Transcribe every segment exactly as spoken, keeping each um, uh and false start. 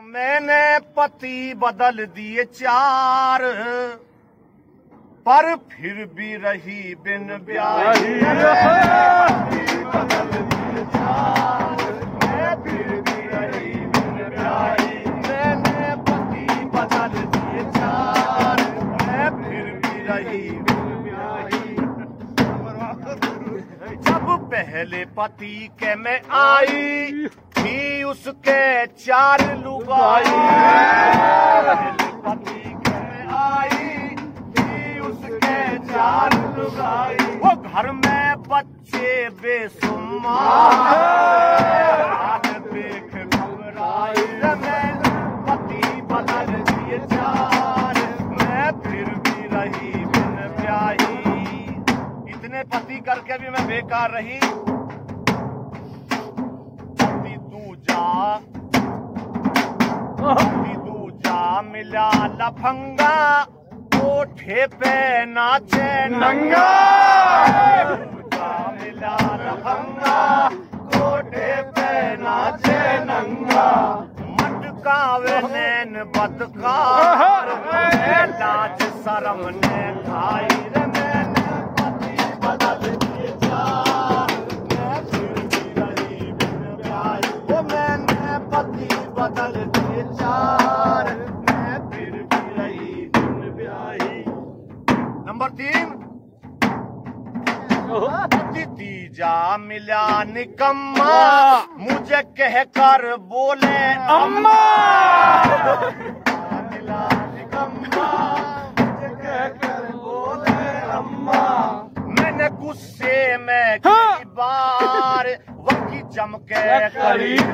मैंने पति बदल दिए चार, पर फिर भी रही बिन ब्याही। बदल दिए चार, मैं फिर भी रही बिन ब्याही। मैंने पति बदल दिए चार, मैं फिर भी रही बिन ब्याही। जब पहले पति के मैं आई थी उसके चार लुगाई। पहले पति के मैं आई थी उसके चार लुगाई। वो घर में बच्चे बेसुमार, हाथ देख घबराई। मैंने पति बदल दिए चार, मैं फिर भी रही बिन ब्याही। इतने पति करके भी मैं बेकार रही। पति दूजा पति दूजा मिला लफंगा, कोठे पे नाचे नंगा। दूजा मिला लफंगा, कोठे पे नाचे नंगा। मटकावे नैन बदकार, लाज शर्म ने खाई। रे मैंने पति बदल दिए चार, मैं फिर भी रही बिन ब्याही। वो मैंने पति बदल दिए चार, मैं फिर भी रही बिन ब्याही। नंबर तीन, पति तीजा मिला निकम्मा, मुझे कह कर बोले अम्मा। मिला निकम्मा, मुझे कह कर बोले अम्मा। मैंने गुस्से में कई बार वकी चमके करीब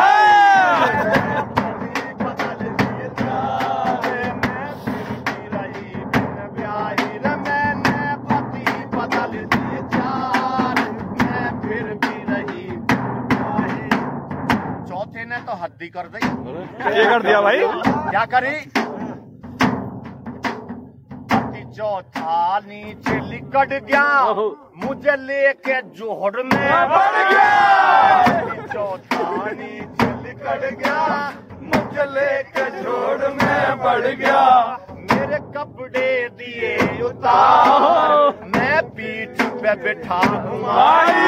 बदल दिए चार, मैं फिर भी रही बिन ब्याही। मैंने पति बदल दिए चार, मैं फिर भी रही बिन ब्याही। चौथे ने तो हद्दी कर दी। ये कर दिया भाई। क्या करी? चौथा नीचे लिकट गया, मुझे लेके जोहड़ में बढ़ गया। चौथा नीचे लिकट गया, मुझे लेके जोहड़ में बढ़ गया। मेरे कपड़े दिए उतार, मैं पीठ पे बिठा घुमाई।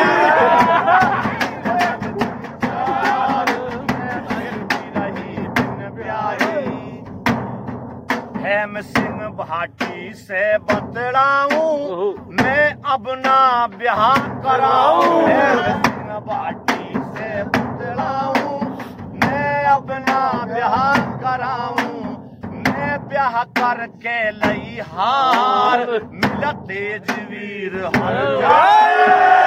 हेम सिंह भाटी से बतलाऊं, मैं अब ना ब्याह कराऊं। हेम सिंह भाटी से बतलाऊं, मैं अब ना ब्याह कराऊं। मैं ब्याह करके लई हार, मिला तेज वीर हर जाए।